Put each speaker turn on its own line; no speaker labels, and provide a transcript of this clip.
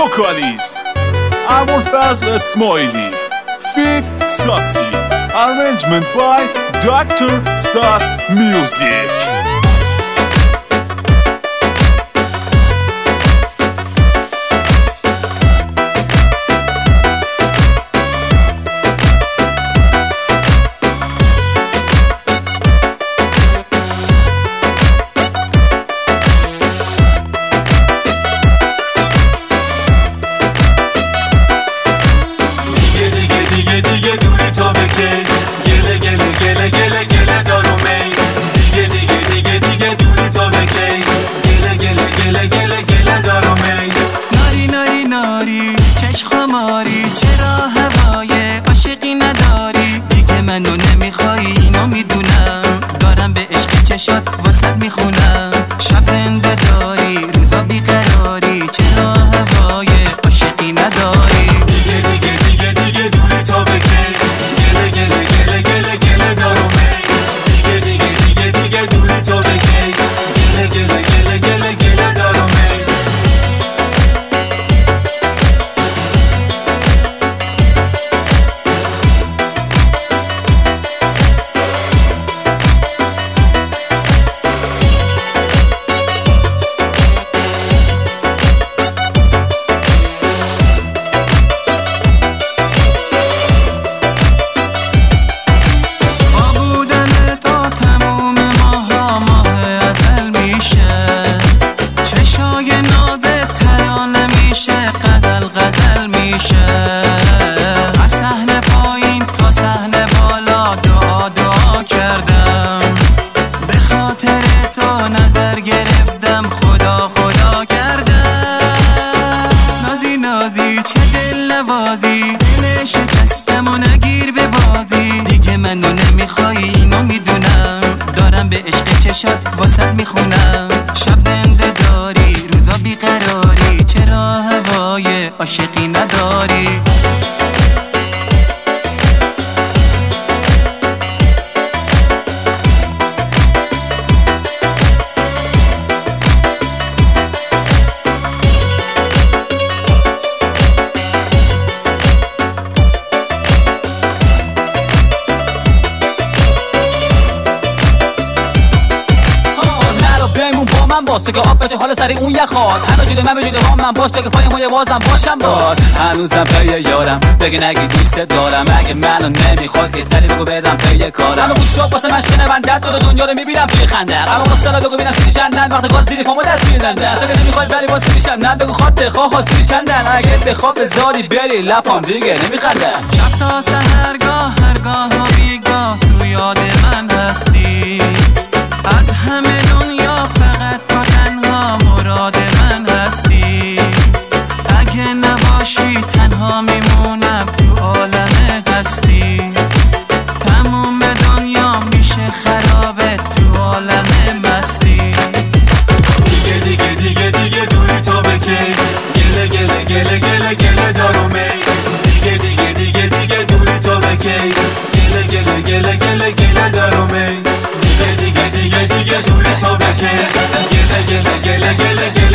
vocalist Abulfazl Ismaili, feat Sasi, arrangement by Dr. Sas Music.
دیگه دوری تا بکی گله گله گله گله گله دارم ای دیگه دوری تا بکی گله گله گله گله گله دارم ای
ناری ناری ناری چشم خماری چرا هوای عاشقی نداری دیگه منو نمیخوای اینو میدونم دارم به عشق چشات واسط میخونم شب زنده داری روزا بیقراری چرا هوای عاشقی نداری
دیگه دوری تا بکی گله گله گله گله گله دارم ای دیگه دوری تا بکی گله گله گله گله گله دارم ای دل شکستم و نگیر به بازی دیگه منو نمیخوای اینو میدونم دارم به عشق چشات واسط میخونم شب زنده داری روزا بیقراری چرا هوای عاشقی نداری
واسه که آب بشه حالا سری اون یخواد همه جوده من بجوده با من باشه که پای ما یه بازم باشم باد هنوزم پی یارم بگه نگی دوست دارم اگه منو نمیخواد که سری بگو بدم پی کارم اما گوش شو واسه من شنه من دور دنیا رو میبینم توی خنده اما قصه بگو ببینم سیری چندن وقت گاز زیر پامو دست میدن تو که نمیخواد بری با سیری چندن بگو خاطر خواه سیری چندن اگه بخواب زاری بری لپام دیگه نمیخنده
شب تا سحرگاه هرگاه و بیگاه تو یاد من هستی از همه دنیا فقط تو تنها مراد من هستی اگه نباشی تنها میمونم تو عالم هستی تموم دنیا میشه خرابه تو عالم مستی
دیگه دوری تا بکی گله گله گله گله گله دارم ای دیگه دوری تا بکی گله گله گله گله گله دارم ای دیگه دوری تا بکی گله گله گله گله گله